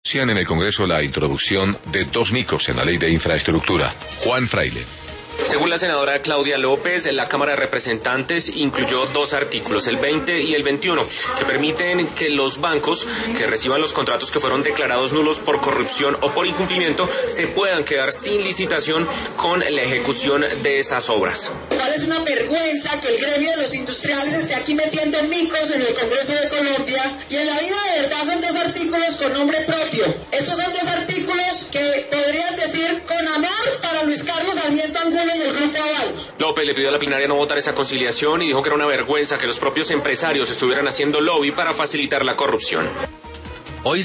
En el Congreso la introducción de 2 micos en la ley de infraestructura. Juan Fraile. Según la senadora Claudia López, la Cámara de Representantes incluyó 2 artículos, el 20 y el 21, que permiten que los bancos que reciban los contratos que fueron declarados nulos por corrupción o por incumplimiento se puedan quedar sin licitación con la ejecución de esas obras. ¿Cuál es una vergüenza que el gremio de los industriales esté aquí metiendo micos en el Congreso de Colombia? Y en la vida de verdad son 2 artículos con nombre propio. Estos son 2 artículos que podrían decir con amor para Luis Carlos Sarmiento Angulo y el Grupo Aval. López le pidió a la plenaria no votar esa conciliación y dijo que era una vergüenza que los propios empresarios estuvieran haciendo lobby para facilitar la corrupción.